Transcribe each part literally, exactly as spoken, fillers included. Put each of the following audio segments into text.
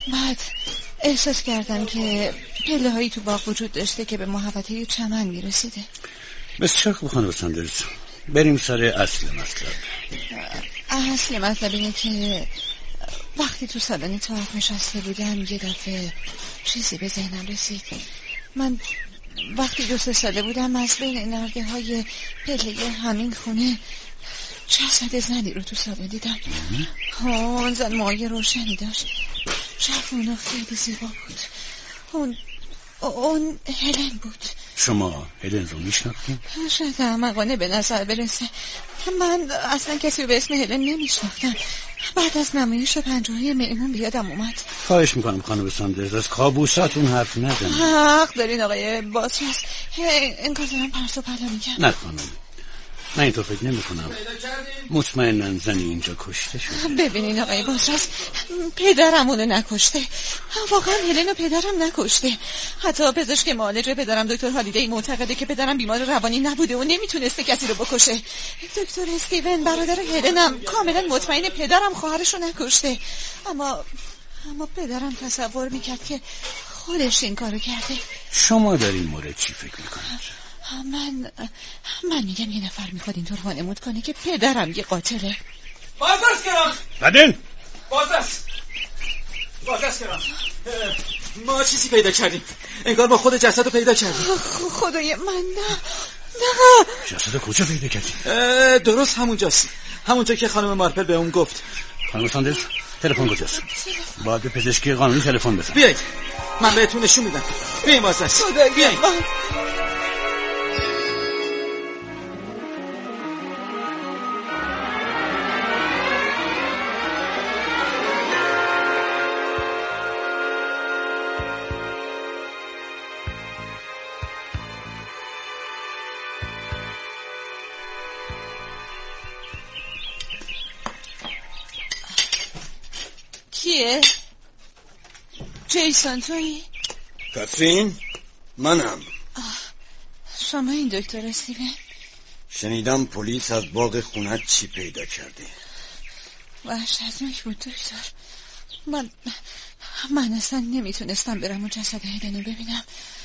بعد احساس کردم که پله هایی تو باغ وجود داشته که به محوطه چمن میرسیده. بسیار خوب خانم ساندرز، بریم سر اصل مطلب. اصل مطلب اینه که وقتی تو سالن تاعت نشسته بودم یه دفعه چیزی به ذهنم رسید. من وقتی دو سه ساله بودم از بین نرده های پله همین خونه جسد زنی رو تو سالن دیدم. اون زن مایه روشنی داشت، جوون و خیلی زیبا بود. اون اون هلن بود. شما هلن رو میشناختین؟ شاید احمقانه به نظر برسه، من اصلا کسی رو به اسم هلن نمیشناختم. بعد از نمایش پنجاهی میمون بیادم اومد. خواهش میکنم خانم ساندرز از کابوساتون حرف نزنید. حق دارین آقای بازرس، این کار دارم پرس و پلا میگم. نه خانم، من اینطور فکر نمی کنم. مطمئنن زنی اینجا کشته شده. ببینین آقای بازرس، پدرم اونو نکشته. واقعا هلن و پدرم نکشته. حتی پزشک معالج پدرم دکتر هالیدی معتقده که پدرم بیمار روانی نبوده و نمیتونسته کسی رو بکشه. دکتر استیون برادر هلنم کاملا مطمئن پدرم خواهرشو نکشته. اما اما پدرم تصور میکرد که خودش این کارو کرده. شما در این مورد چی فکر میکنید؟ من من میگم یه نفر میخواد اینطور وانمود کنه که پدرم یه قاتله. بازرس کرم بدن بازرس بازرس کرم ما چیزی پیدا کردیم، انگار ما خود جسد رو پیدا کردیم. خدای من، نه نه. جسد کجا پیدا کردیم؟ درست همونجاست، همونجا که خانم مارپل به اون گفت. خانم ساندرز، تلفن کجاست؟ باید به پزشکی قانونی تلفن بزن. بیایید من بهتون نشون میدم. بیایید بازرس، بیایید. کیه؟ جیسون تویی؟ کاترین، منم. شما این دکتر استیون؟ شنیدم پلیس از باغ خونت چی پیدا کرده. وحشتناک بود دکتر. من من اصلا نمیتونستم برم و جسد هلن رو ببینم.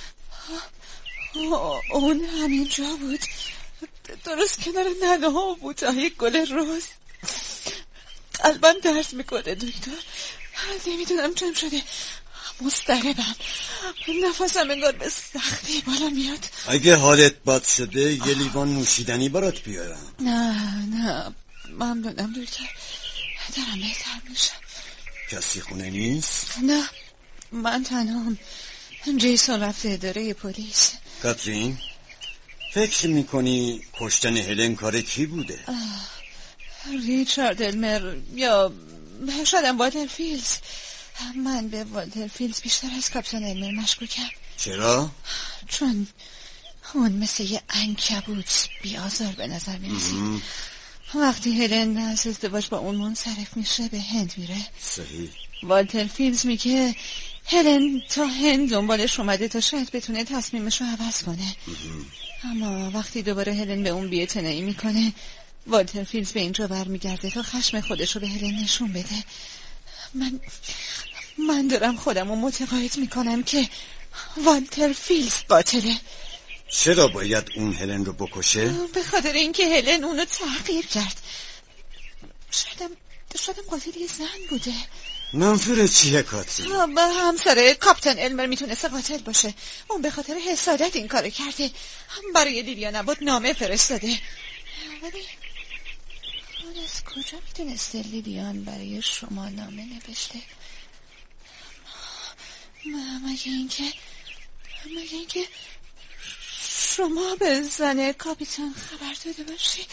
اون همین جا بود، درست کنار ننه ها و بوتهای گل روز. قلبم درد میکنه دکتر، نمیدونم چم شده، مضطربم، نفسم انگار به سختی بالا میاد. اگه حالت بد شده یه لیوان نوشیدنی برات بیارم. نه نه ممنونم دکتر، دارم بهتر میشم. کسی خونه نیست؟ نه من تنهام. جیسون رفته اداره پلیس. کاترین، فکر میکنی کشتن هلن کار کی بوده؟ ریچارد المر یا شاید والتر فیلز. من به والتر فیلز بیشتر از کاپیتان المر مشکوکم. چرا؟ چون اون مثل یه عنکبوت بی‌آزار به نظر میرسید. وقتی هلن از ازدواج با اون منصرف میشه به هند میره. صحیح. والتر فیلز میگه هلن تا هند دنبالش اومده تا شاید بتونه تصمیمش رو عوض کنه. اما وقتی دوباره هلن به اون بی‌اعتنایی میکنه، والتر فیلز به اینجا برمیگرده تا خشم خودش رو به هلن نشون بده. من من دارم خودم رو متقاعد میکنم که والتر فیلز قاتله. چرا باید اون هلن رو بکشه؟ به خاطر اینکه هلن اونو تحقیر کرد. شایدم شایدم قاتل یه زن بوده. منظور چیه کاترین؟ با همسر کاپیتان المر میتونسته قاتل باشه. اون به خاطر حسادت این کارو کرده. هم برای لیلیا نبات نامه فرستاده. ولی اون از کجا میتونسته لیلیان برای شما نامه نوشته؟ مگه اینکه مگه اینکه شما به زن کاپیتان خبر داده باشی؟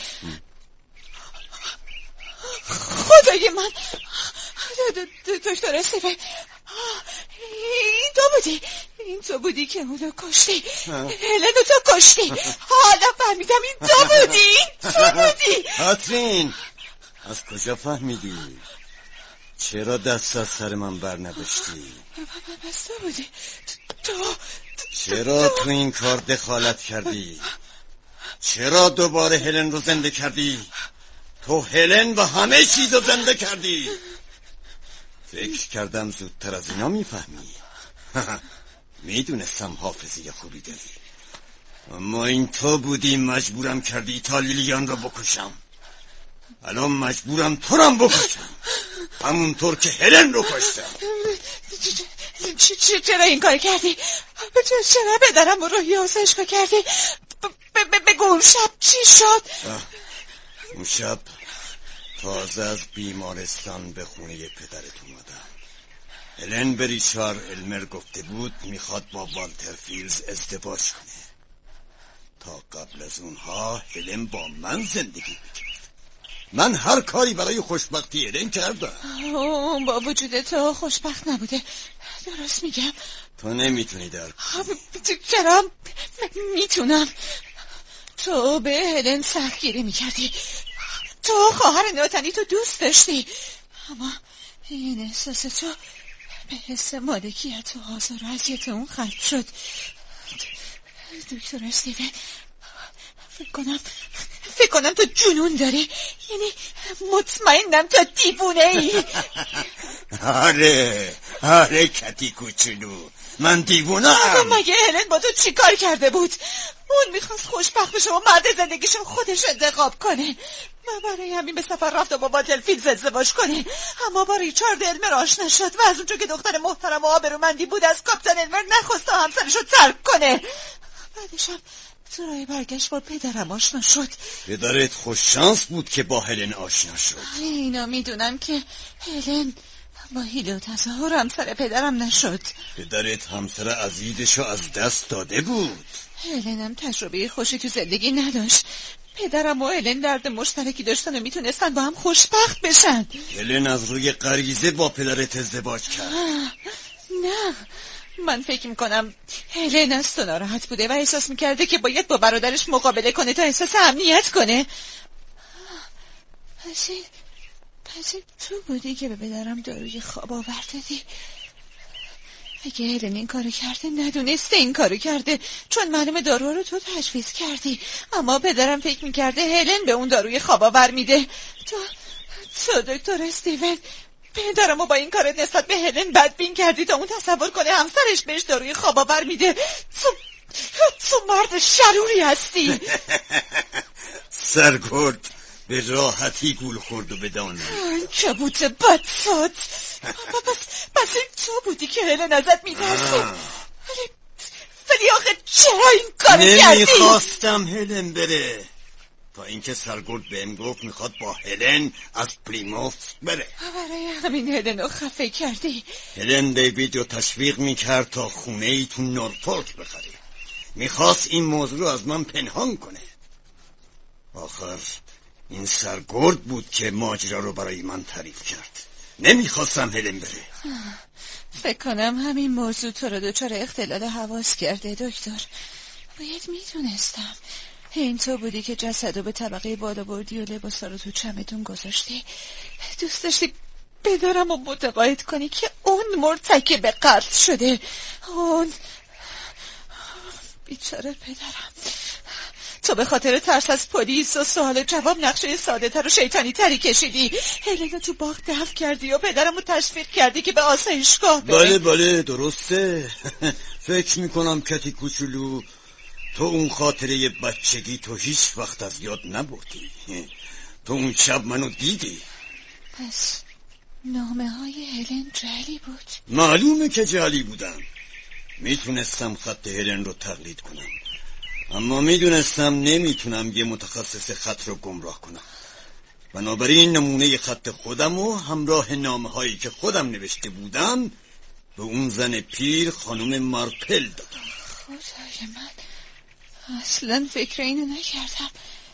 خدای من، دکتر استیون، این تو بودی این تو بودی که اونو کشتی، هلنو تو کشتی. حالا فهمیدم این تو بودی این تو بودی. کاترین، از کجا فهمیدی؟ چرا دست از سر من بر نداشتی؟ بس تو بودی تو چرا تو این کار دخالت کردی؟ چرا دوباره هلن رو زنده کردی؟ تو هلن و همه چیز رو زنده کردی. فکر کردم زودتر از اینا میفهمی. میدونستم حافظه خوبی داری، اما این تو بودی مجبورم کردی تا لیلیان رو بکشم. الان مجبورم تو رو بکشم، همونطور که هلن رو کشتم. چرا این کار کردی؟ چرا پدرم رو روحی آسایشگاه کردی؟ بگو اون شب چی شد؟ اون شب تازه از بیمارستان به خونه پدرت اومدم. هلن به ریچارد المر گفته بود میخواد با والتر فیلز ازدواج کنه. تا قبل از اونها هلن با من زندگی میکرد. من هر کاری برای خوشبختی هلن کردم. اون با وجود تو خوشبخت نبوده، درست میگم؟ تو نمیتونی درک کنی. چرا میتونم؟ تو به هلن سختگیری میکردی، تو خواهر ناتنی تو دوست داشتی، اما این احساس تو به حس مالکیت و آزار و اذیت اون ختم شد. دکتر استیون، فکر کنم فکر کنم تو جنون داری، یعنی مطمئنم تو دیوونه ای. آره آره کتی کوچولو، من دیوونه ام. مگه هلن با تو چی کار کرده بود؟ اون میخواست خوشبخت بشه و مرد زندگیشو خودش انتخاب کنه و برای همین به سفر رفت و با والتر فیلز ازدواج کنه، اما با ریچارد المر آشنا شد و از اونجا که دختر محترم و آبرومندی بود از کاپیتان المر نخواست تا همسرشو ترک کنه. بعدش هم تو راه برگشت با پدرم آشنا شد. پدرت خوش شانس بود که با هلن آشنا شد. اینا میدونم که هلن با حیله و تظاهر همسر پدرم نشد. پدرت همسر عزیزشو از دست داده بود. هلنم تجربه خوشی تو زندگی نداشت. پدرم و هلن درد مشترکی داشتن و میتونستن با هم خوشبخت بشن. هلن از روی غریزه با پدرت ازدواج کرد. نه، من فکر میکنم هلن از تو ناراحت بوده و احساس میکرده که باید با برادرش مقابله کنه تا احساس امنیت کنه. پس این پس این تو بودی که به پدرم داروی خواب آوردی. اگه هلن این کارو کرده ندونسته این کارو کرده، چون معلومه دارو رو تو تجویز کردی، اما پدرم فکر میکرده هلن به اون داروی خواب آور میده. تو تو دکتر استیون، پدرمو با این کارت نسبت به هلن بدبین کردی تا اون تصور کنه همسرش بهش داروی خواب آور میده. تو تو مرد شروری هستی. سرگرد به راحتی گول خورد و بدانم. کبوت بدفات. پس پس این تو بودی که هلن ازت میترسه. ولی ولی آخه چرا این کارو کردی؟ نمیخواستم هلن بره، تا اینکه سرگرد بهم گفت میخواد با هلن از پلیموث بره. برای همین هلن رو خفه کردی؟ هلن دیوید رو تشویق میکرد تا خونه ای تو نورفولک بخره. میخواست این موضوع رو از من پنهان کنه. آخر این سرگرد بود که ماجرا رو برای من تعریف کرد. نمیخواستم هلن بره. فکر کنم همین موضوع تو رو دچار اختلال حواس کرده دکتر. باید میدونستم. این تو بودی که جسدو به طبقه بالا بردی و لباسا رو تو چمدون گذاشتی. دوست داشتی بدارم و متقاعد کنی که اون مرتکب قتل شده. اون بیچاره پدرم. تو به خاطر ترس از پلیس و سوال جواب نقشه ساده تر و شیطانی تری کشیدی. هلن تو باغ دفن کردی و پدرم رو تشویق کردی که به آسایشگاه بره. بله بله درسته. فکر میکنم کتی کوچولو تو اون خاطره بچگی تو هیچ وقت از یاد نبردی. تو اون شب منو دیدی. پس نامه های هلن جعلی بود؟ معلومه که جعلی بودم. میتونستم خط هلن رو تقلید کنم، اما میدونستم نمیتونم یه متخصص خط رو گمراه کنم. بنابراین نمونه خط خودم و همراه نامه هایی که خودم نوشته بودم به اون زن پیر خانم مارپل دادم. خدای من، اصلا فکر اینو نکردم.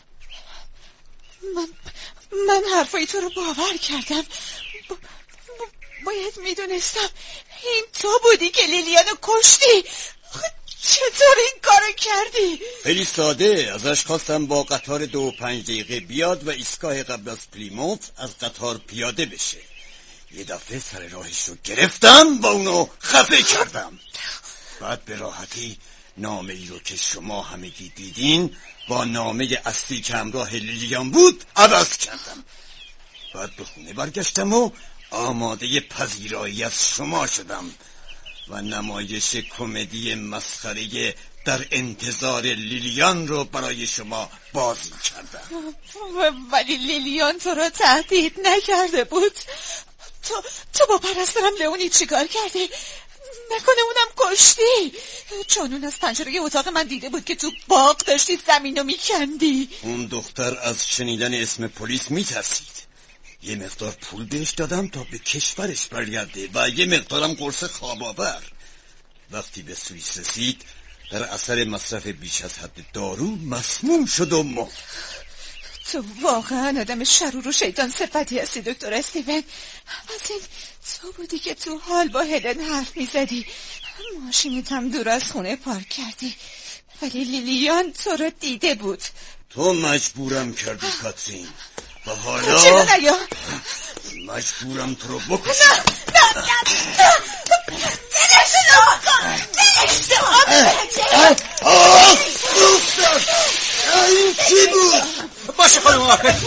من من حرفای تو رو باور کردم. با... با... باید میدونستم این تو بودی که لیلیانو کشتی. چطور این کارو کردی؟ خیلی ساده. ازش خواستم با قطار دو و پنج دقیقه بیاد و ایستگاه قبل از پلیموث از قطار پیاده بشه. یه دفعه سر راهش رو گرفتم و اونو خفه کردم. بعد به راحتی نامه ای رو که شما همگی دیدین با نامه اصلی که همراه لیلیان بود عوض کردم. بعد به خونه برگشتم و آماده پذیرایی از شما شدم و نمایش کمدی مسخره در انتظار لیلیان رو برای شما بازی کردم. ولی لیلیان تو رو تهدید نکرده بود. تو تو با پرستارم لئونی چیکار کردی؟ نکنه اونم کشتی؟ چون اون از پنجره اتاق من دیده بود که تو باغ داشتی زمینو میکندی. اون دختر از شنیدن اسم پلیس میترسید. یه مقدار پول بهش دادم تا به کشورش برگرده و یه مقدارم قرص خواب آور. وقتی به سوئیس رسید در اثر مصرف بیش از حد دارو مسموم شد و مرد. تو واقعا آدم شرور و شیطان صفتی هستی دکتر استیون. پس این تو بودی که تو حال با هلن حرف میزدی، ماشینت هم دور از خونه پارک کردی، ولی لیلیان تو رو دیده بود. تو مجبورم کردی کاترین و حالا چرا نیا؟ مجبورم تو رو بکشم. نه نه نه دلش نکن، دلش نکن. آه سوختم. این چی بود؟ باشه خانم آفه.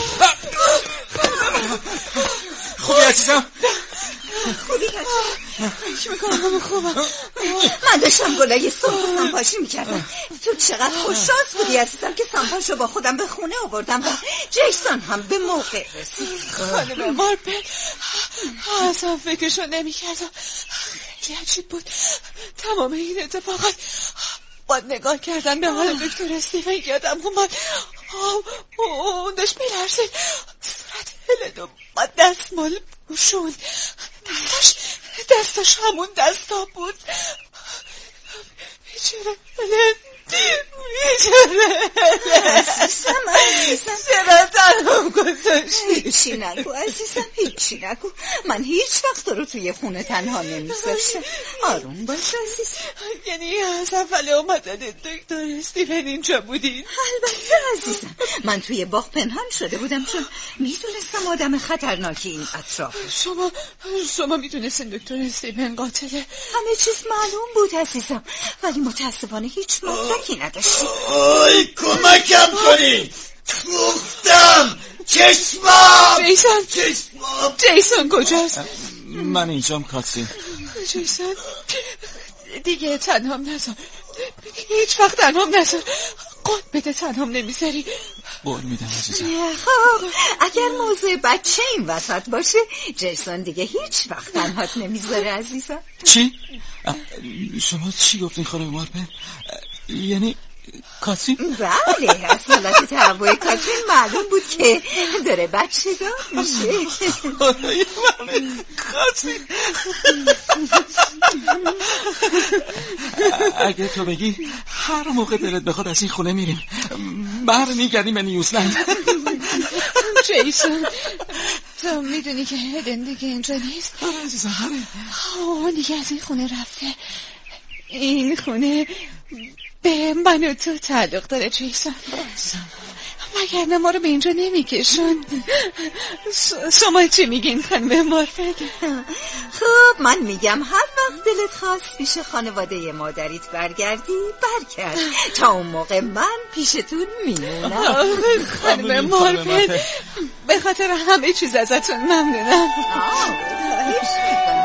خوبی عزیزم؟ خوبی هستم. چی میکنم خوبم؟ من داشتم گلای صبح سنپاشی میکردم. تو چقدر خوششانس بودی عزیزم که سنپاشو با خودم به خونه آوردم و جیسون هم به موقع رسید. خانم مارپل اصلا فکرشو نمیکردم. خیلی عجیب بود تمام این اتفاقات. با نگاه کردن به حال دکتر استیون یادم اومد اون داشت میلرزید. صورت هلن با دستمال پوشون، دستاش دستاش همون دستا بود. بیچاره هلن، بیچاره عزیزم عزیزم چرا تنها گذاشتی؟ هیچی نگو عزیزم، هیچی نگو. من هیچ وقت رو توی خونه تنها نمیذاشتم. آروم باش عزیزم. یعنی از اول اومدن دکتر استیون اینجا بودین؟ البته عزیزم، من توی باغ پنهان شده بودم چون میدونستم آدم خطرناکی این اطراف. شما شما میدونستین دکتر استیون قاتله؟ همه چیز معلوم بود عزیزم، ولی متاسفانه هیچ مدرکی نداشتی. آی کمکم کنی، سوختم. چشمم جیسون چشمم جیسون کجاست؟ من اینجام کاترین. جیسون دیگه تنهام نذار، هیچ وقت تنهام نذار. قول بده تنهام نمیذاری. قول میدم عزیزم. خب اگر موضوع بچه این وسط باشه جیسون دیگه هیچ وقت تنهات نمیذاره عزیزم. چی؟ شما چی گفتین خانم مارپل؟ یعنی کاترین؟ بله، از حالت تهوع کاترین معلوم بود که داره بچه دار میشه. خدای من کاترین، اگه تو بگی هر موقع دلت بخواد از این خونه میریم، بر میگردیم به نیوزلند. جیسون تو میدونی که هلن دیگه اینجا نیست؟ آره عزیزم، آره. دیگه از این خونه رفته. این خونه به من و تو تعلق داره جیسون. مگر نه ما رو به اینجا نمیکشون. شما چی میگین خانم مارپل؟ خب من میگم هر وقت دلت خواست پیش خانواده مادریت برگردی برگرد. تا اون موقع من پیشتون میمونم. خانم مارپل به خاطر همه چیز ازتون ممنونم. خواهش میکنم.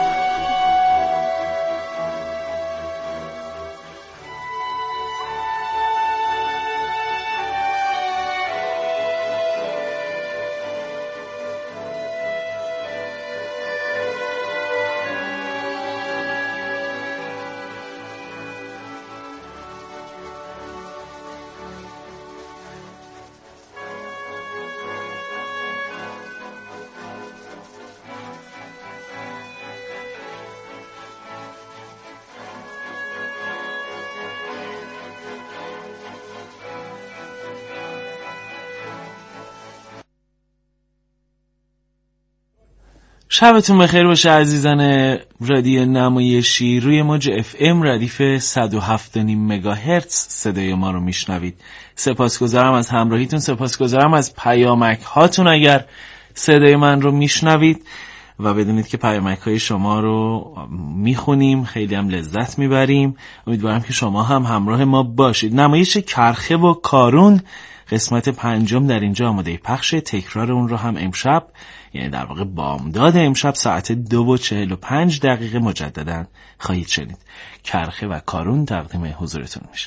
شبتون بخیر باشه عزیزان رادیو نمایشی. روی موج اف ام ردیف صد و هفت و نیم مگاهرتز صدای ما رو میشنوید. سپاسگزارم از همراهیتون، سپاسگزارم از پیامک هاتون اگر صدای من رو میشنوید و بدونید که پیامک های شما رو میخونیم، خیلی هم لذت میبریم. امیدوارم که شما هم همراه ما باشید. نمایش کرخه و کارون قسمت پنجم در اینجا آماده پخش. تکرار اون رو هم امشب، یعنی در واقع بامداد امشب ساعت دو و چهل و پنج دقیقه مجددا خواهید شنید. کرخه و کارون تقدیم حضورتون میشه.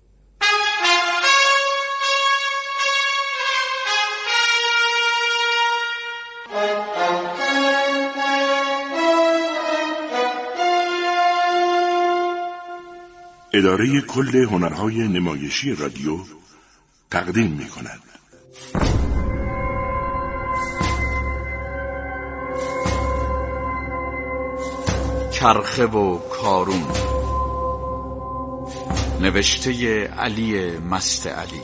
اداره کل هنرهای نمایشی رادیو تقدیم می کند. کرخه و کارون، نوشته علی مست علی.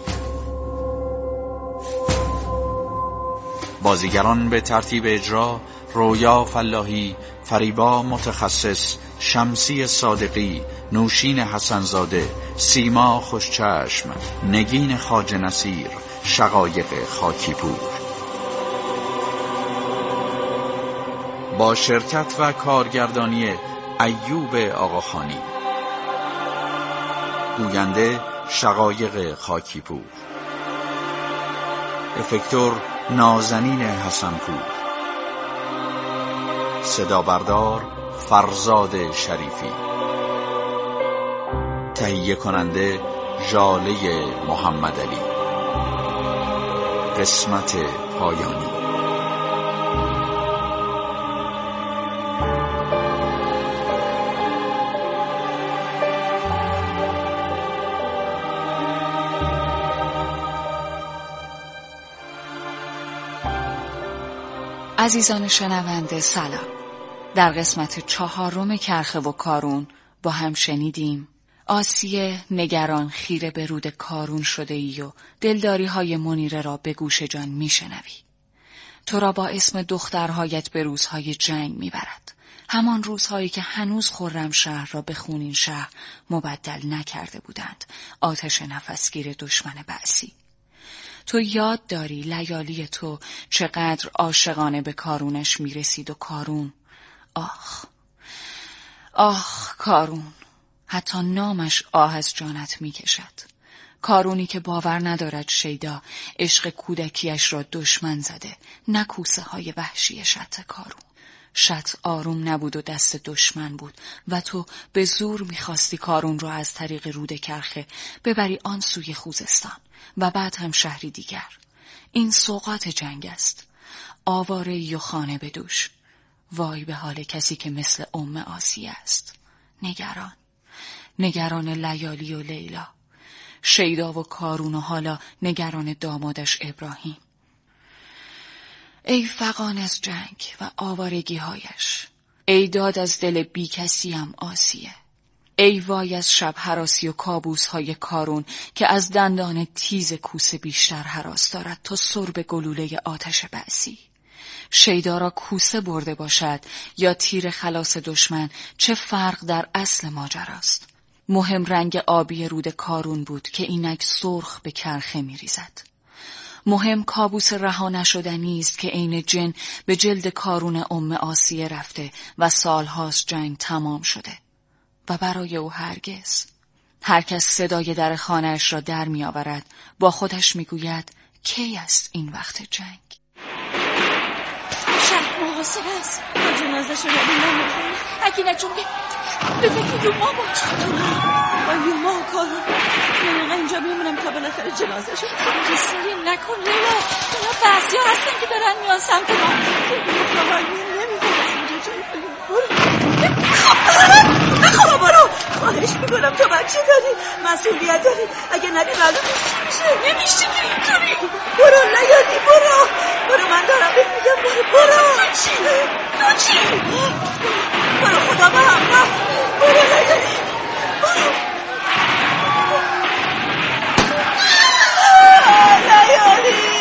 بازیگران به ترتیب اجرا: رویا فلاحی، فریبا متخصص، شمسی صادقی، نوشین حسنزاده، سیما خوشچشم، نگین خواجه نصیر، شقایق خاکیپور. با شرکت و کارگردانی ایوب آقاخانی. گوینده شقایق خاکیپور. افکتور نازنین حسنپور. صدا بردار فرزاد شریفی. تهیه کننده ژاله محمد علی. قسمت پایانی. عزیزان شنونده سلام. در قسمت چهارم کرخه و کارون با هم شنیدیم آسیه نگران خیره به رود کارون شده ای و دلداری های منیره را به گوش جان می شنوی. تو را با اسم دخترهایت به روزهای جنگ می برد. همان روزهایی که هنوز خرمشهر را به خونین شهر مبدل نکرده بودند، آتش نفسگیر دشمن بعثی. تو یاد داری لیالی تو چقدر عاشقانه به کارونش می رسید و کارون، آخ آخ کارون، حتی نامش آه از جانت می کشد. کارونی که باور ندارد شیدا عشق کودکیش را دشمن زده، نه کوسه های وحشی شط کارون. شط آروم نبود و دست دشمن بود و تو به زور می خواستی کارون را از طریق رود کرخه ببری آن سوی خوزستان و بعد هم شهری دیگر. این سوغات جنگ است. آواره و خانه به دوش. وای به حال کسی که مثل ام آسیه است. نگران نگران لیالی و لیلا، شیدا و کارون و حالا نگران دامادش ابراهیم. ای فغان از جنگ و آوارگی هایش، ای داد از دل بی کسیم آسیه. ای وای از شب هراسی و کابوس های کارون که از دندان تیز کوسه بیشتر هراس دارد تا سرب گلوله آتش بعثی. شیدا را کوسه برده باشد یا تیر خلاص دشمن، چه فرق در اصل ماجراست. مهم رنگ آبی رود کارون بود که اینک سرخ به کرخه می ریزد. مهم کابوس رها نشدنی است که عین جن به جلد کارون ام آسیه رفته و سالهاست جنگ تمام شده. و برای او هرگز. هر کس صدای در خانه‌اش را در می آورد، با خودش می گوید کی است این وقت جنگ؟ شهر محاصره است. ما جنازه شده نمی‌خواهیم. اگه نجونگه بفکر یوما با چطوری؟ با یوما و کارون من اینجا میمونم تا بالاخره جنازه شد. کسری نکن لیلا. اینا بعضی ها هستن که دارن میان سمت ما. خواهی نمی‌خواهیم از اینجا جایی کنیم. برو برو خواهش میکنم، تو بچه داری، مسئولیت داری. اگه نری معلوم میشه نمیشه که اینطوری. برو لیالی برو برو، من دارم بهت میگم برو برو. تو چی؟ تو چی؟ برو خدا با هم برو لیالی برو. لیالی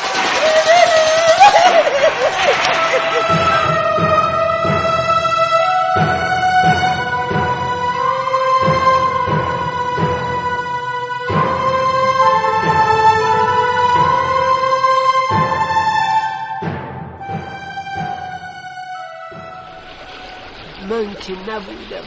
من که نبودم،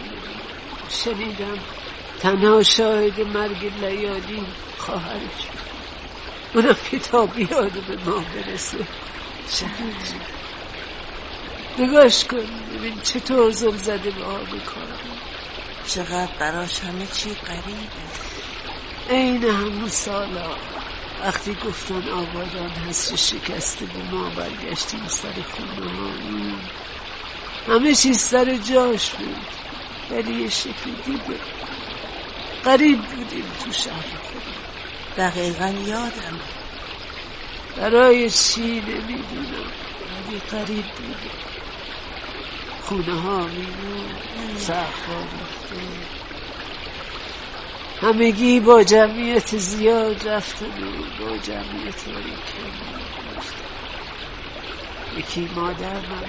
شنیدم تنها شاهد مرگ لیالی خواهرش. اونم کتاب یاد به ما برسه. شهر نگاش کن ببین چطور زل زده به آب کارون. چقدر براش همه چی غریبه. این همون سالا وقتی گفتن آبادان حسر شکسته به ما برگشتیم سر خونه ها، همه چیز سر جاش بود ولی یه شکل دیگه. غریب بودیم تو شهر خودم. دقیقا یادم. برای چی نمیدونم ولی غریب بودیم. خونه ها میمون، سقف ها ریخته، همگی با جمعیت زیاد رفتن و با جمعیت هایی کم رفتن. یکی مادر من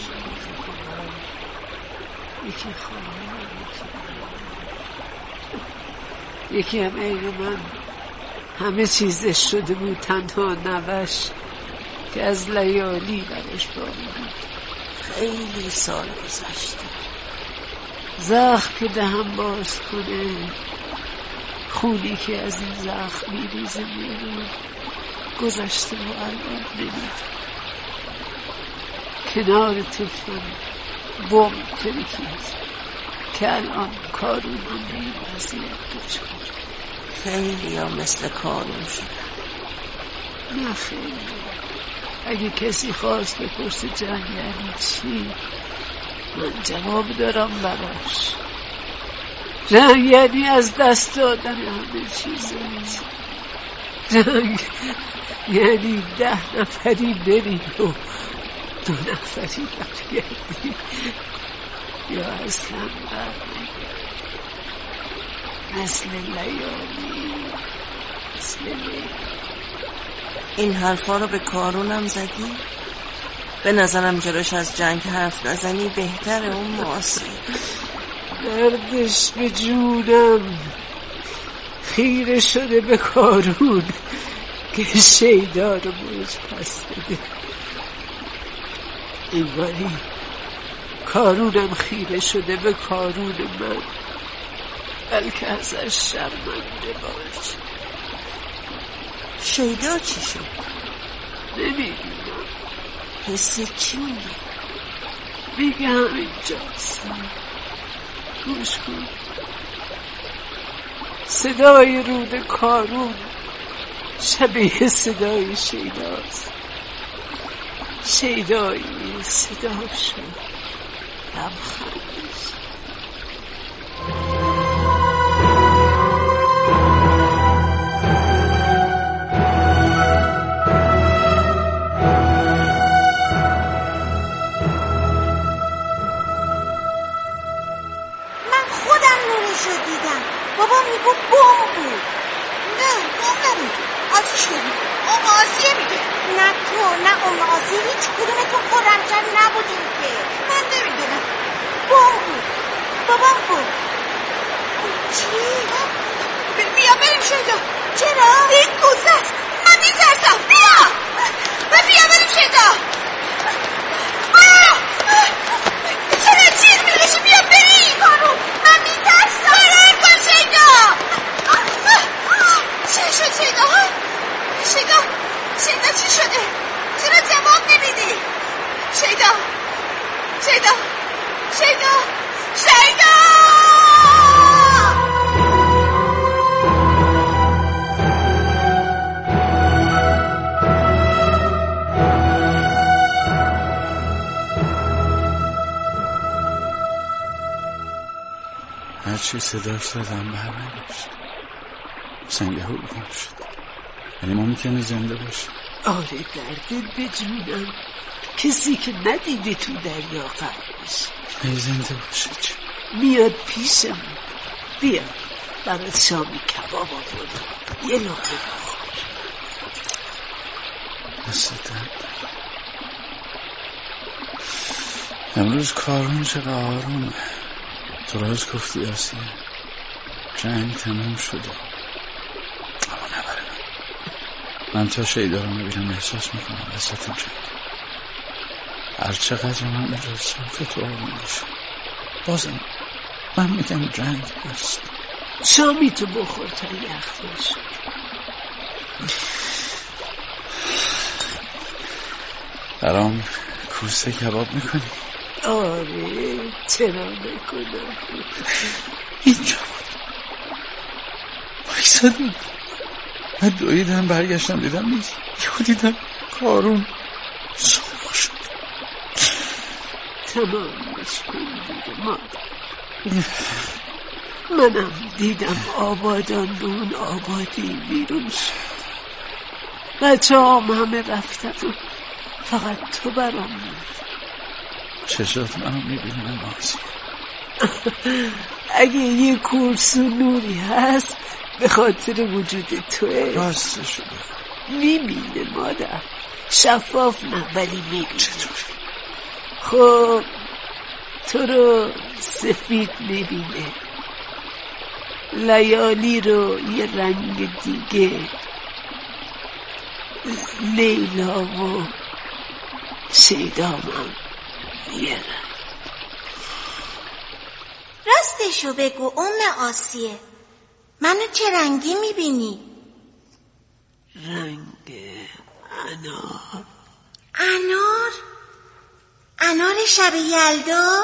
یکی خواهر، یکی هم عین من. همه چیزش شده بود تنها نوش که از لیالی برش باقی بود. خیلی سال گذشته. زخم که دهم باز کنه، خونی که از این زخم میریزه میرون، گذشته و الان نمید. کنار تفلم بوم ترکید که الان کارون هم به این وضعیت دچار. خیلی ها مثل کارون شدن. نه خیلی. اگه کسی خواست بپرسه جنگ یعنی چی، من جواب دارم براش. جنگ یعنی از دست دادن همه چیز. جنگ یعنی ده نفری بریم و دو نفری برگردیم یا اصلا برگردیم. مثل لیالی، مثل لیالی. این حرفا رو به کارونم زدی؟ به نظرم جلوش از جنگ حرف نزنی بهتره. اون معاصی دردش به جونم خیره شده به کارون که شیدا رو بهش پس بده. اینوری کارونم خیره شده به کارون من، بلکه ازش شرمنده باش. شیدا چی شد؟ نمیدونم. حس چی میگه؟ میگه همینجاست. گوش کن. صدای رود کارون شبیه صدای شیداست. شیدایی صدا شد لبخندش. بابا میگو بوم بود. نه بوم نبود. آسیش نبود. اون آسیه میگه. نه تو نه اون آسیه هیچ کدومتون خرمشن نبودیم که. من نمیدونم. بوم بود. بابام بود. چی؟ بیا بریم شیدا. چرا؟ این کوسه است. من میترسم. بیا بیا بریم شیدا. چرا چیر میلشی؟ بیا بریم کارو. من میترسم. فرار کن شیدا. چی شد شیدا؟ شیدا شیدا چی شده؟ چرا جواب نمیدی؟ شیدا شیدا شیدا شیدا هرچی صداش دادم برنگشت. سنگه ها گم شد. یعنی ممکنه زنده باشه. آره دردت به جونم. کسی که ندیده تو دریا غرق بشه. ای زنده باشه چی؟ میاد پیشم. بیا برات شامی کباب آوردم. یه لقمه بخور. دست درد. امروز کارون چقدر آرومه. تو راز گفتی آسیه جنگ تمام شده. اما نبره من تا شیدا رو میبینم احساس میکنم وسط جنگ. هر چقدر من میرسم که تو آروم بشه. بازم من میگم جنگ هست. شامی تو بخور تا یخ بشه. برام کوسه کباب میکنی؟ آره چرا نکنم. اینجا بود بایستادیم، من دویدم برگشتم دیدم نیست. یهو دیدم کارون سرخ شد. تمامش کن دیگه مادر. منم دیدم آبادان به اون آبادی بیرون شد. بچه هم همه رفتن و فقط تو برام موند. چشات منو میبینم آسی. اگه یه کورس و نوری هست به خاطر وجود توه. راسته شده میبینه مادر، شفاف نه ولی میبینه. چطوری؟ خب تو رو سفید میبینه، لیالی رو یه رنگ دیگه، لیلا و شیدامم یه رنگ. راستشو بگو ام آسیه، منو چه رنگی میبینی؟ رنگ انار. انار؟ انار شب یلدا؟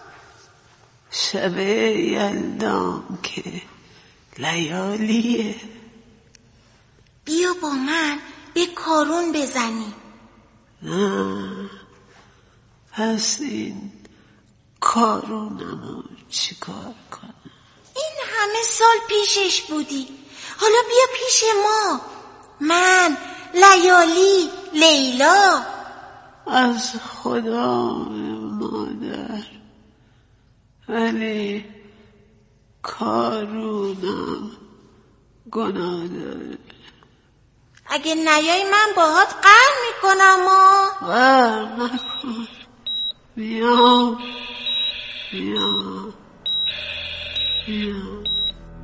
شب یلدام که لیالیه. بیا با من به کارون بزنی. نه پس این کارونمو چیکار کنم؟ این همه سال پیشش بودی، حالا بیا پیش ما، من، لیالی، لیلا. از خدا مادر، ولی کارونم گناه داره. اگه نیای من باهات قهر میکنم. و قهر نکن، بیام بیام بیام.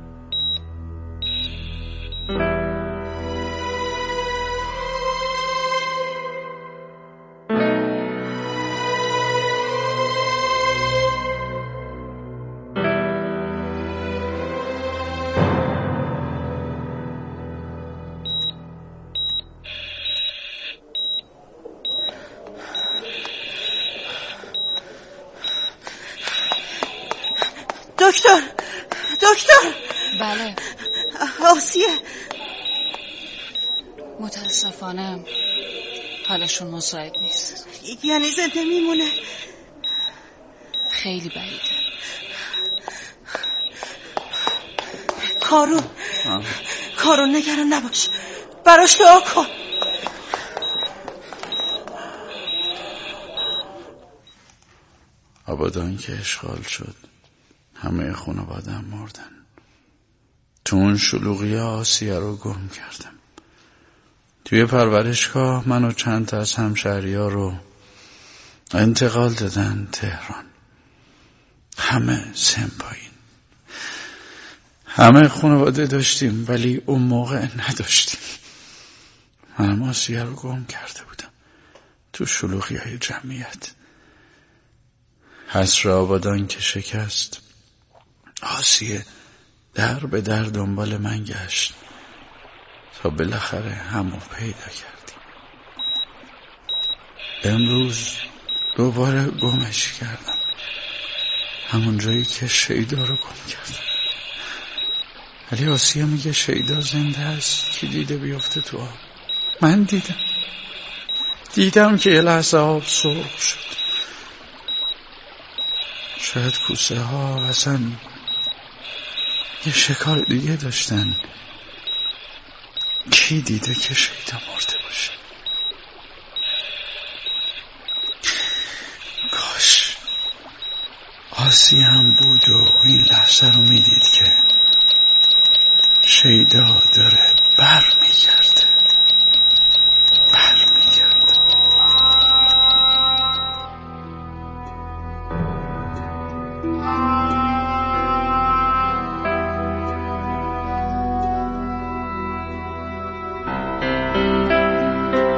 دکتر دکتر. بله آسیه. متاسفانه حالشون مساعد نیست. یعنی زنده میمونه؟ خیلی بعیده. کارون کارون نگران نباش، براش دعا کن. آبادان که اشغال شد همه خانواده‌ام مردن. تو اون شلوغی آسیه رو گم کردم. توی پرورشگاه من و چند تا از همشهری‌ها رو انتقال دادن تهران. همه سن پایین. همه خانواده داشتیم ولی اون موقع نداشتیم. منم آسیه رو گم کرده بودم تو شلوغی های جمعیت. حصر آبادان که شکست، آسیه در به در دنبال من گشت تا بالاخره همو پیدا کردیم. امروز دوباره گمش کردم، همون جایی که شیدا رو گم کردم. ولی آسیه میگه شیدا زنده است که دیده بیفته تو آب. من دیدم دیدم که یه لحظه آب سرخ شد. شاید کوسه ها اصلا یه شکار دیگه داشتن. کی دیده که شیدا مرده باشه؟ کاش آسی هم بود و این لحظه رو میدید که شیدا داره